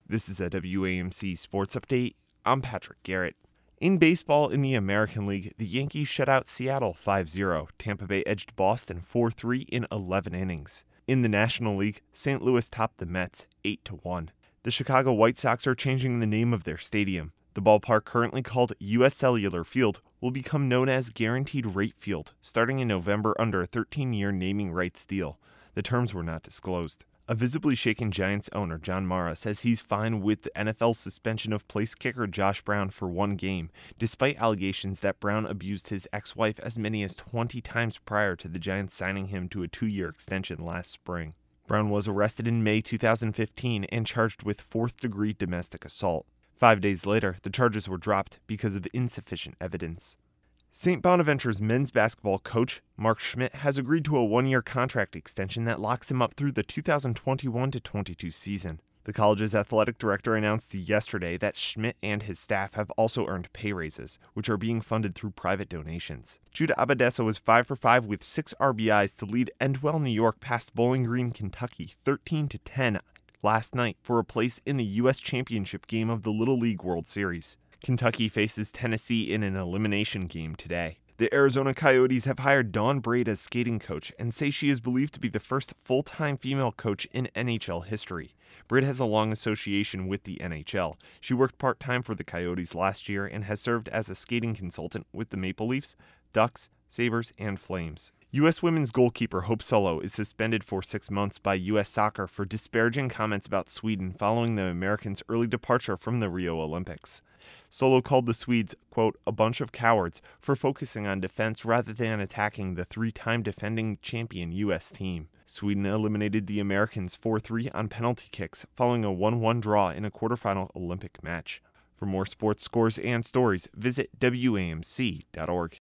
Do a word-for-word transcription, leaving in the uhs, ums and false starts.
This is a W A M C Sports Update. I'm Patrick Garrett. In baseball in the American League, the Yankees shut out Seattle five zero. Tampa Bay edged Boston four three in eleven innings. In the National League, Saint Louis topped the Mets eight to one. The Chicago White Sox are changing the name of their stadium. The ballpark, currently called U S Cellular Field, will become known as Guaranteed Rate Field starting in November under a thirteen-year naming rights deal. The terms were not disclosed. A visibly shaken Giants owner, John Mara, says he's fine with the N F L's suspension of place kicker Josh Brown for one game, despite allegations that Brown abused his ex-wife as many as twenty times prior to the Giants signing him to a two-year extension last spring. Brown was arrested in May two thousand fifteen and charged with fourth-degree domestic assault. Five days later, the charges were dropped because of insufficient evidence. Saint Bonaventure's men's basketball coach, Mark Schmidt, has agreed to a one-year contract extension that locks him up through the two thousand twenty-one to twenty-two season. The college's athletic director announced yesterday that Schmidt and his staff have also earned pay raises, which are being funded through private donations. Judah Abadessa was five for five with six R B Is to lead Endwell, New York past Bowling Green, Kentucky, thirteen to ten last night for a place in the U S Championship game of the Little League World Series. Kentucky faces Tennessee in an elimination game today. The Arizona Coyotes have hired Dawn Braid as skating coach and say she is believed to be the first full-time female coach in N H L history. Braid has a long association with the N H L. She worked part-time for the Coyotes last year and has served as a skating consultant with the Maple Leafs, Ducks, Sabres, and Flames. U S women's goalkeeper Hope Solo is suspended for six months by U S Soccer for disparaging comments about Sweden following the Americans' early departure from the Rio Olympics. Solo called the Swedes, quote, a bunch of cowards for focusing on defense rather than attacking the three-time defending champion U S team. Sweden eliminated the Americans four three on penalty kicks following a one one draw in a quarterfinal Olympic match. For more sports scores and stories, visit W A M C dot org.